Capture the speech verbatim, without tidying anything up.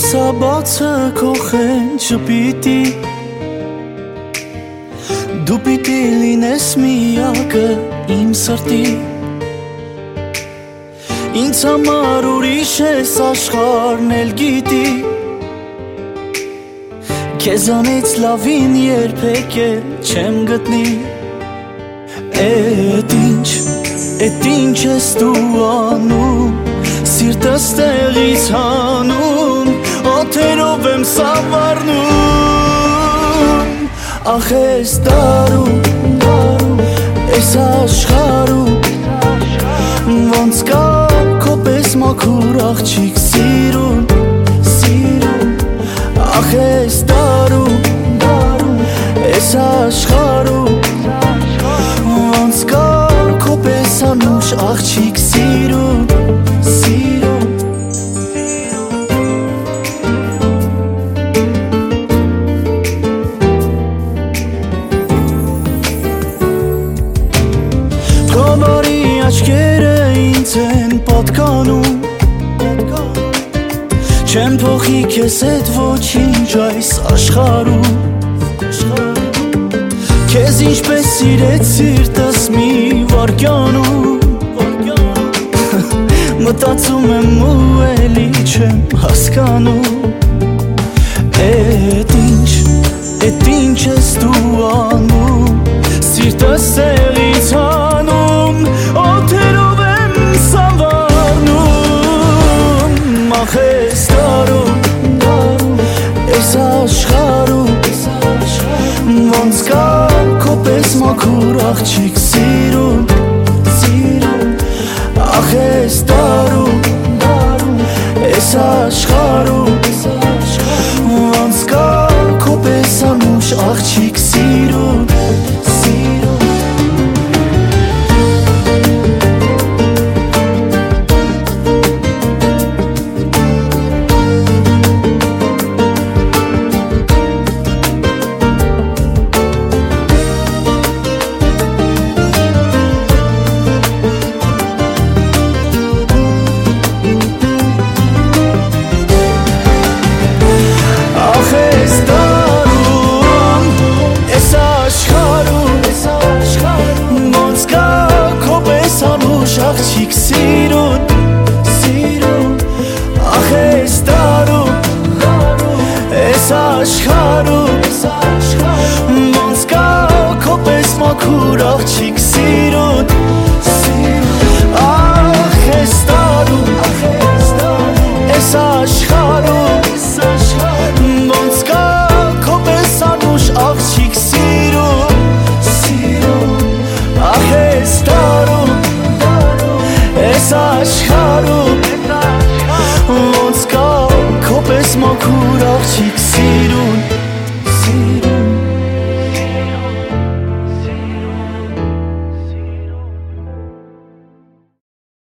Սաբացը քո խենջը պիտի Դու պիտի լինես միակը իմ սրտի Ինձ համար ուրիշ ես աշխարհն էլ գիտի Քեզանից լավին երբեք էլ չեմ գտնի Էդ ինչ, էդ ինչ ես դու անում Սիրտս տեղից հանում Օթերով եմ սավառնում Ախ ես դարում, ես աշխարում Ոնց կա քո պես մաքուր աղջիկ սիրուն Ախ ես դարում, ես աշխարում Ոնց կա քո պես անուշ աղջիկ սիրուն Քոմարի աչքերը ինձ են պատկանում Չեմ փոխի քեզ հետ ոչինչ այս աշխարհում Քեզ ինչպես սիրեց սիրտս մի վարկյանում Մտածում եմ ու էլի չեմ հասկանում Էդ ինչ, էդ ինչ ես դու անում Սիրտս տեղից հանում Օթերով եմ սավառնում Ախ ես դարում, ես աշխարհում Ոնց կա քո պես մաքուր աղջիկ սիրուն Ախ ես դարում, ես աշխարհում Ոնց կա քո պես անուշ աղջիկ սիրուն Աղջիկ սիրուն, ախ ես դարում, ես աշխարհում Ոնց կա քո պես մաքուր աղջիկ սիրուն Ախ ես դարում, ես աշխարհում Ոնց կա քո պես անուշ աղջիկ սիրուն Ախ ես դարում Ես աշխարհում Ոնց կա քո պես մաքուր աղջիկ սիրուն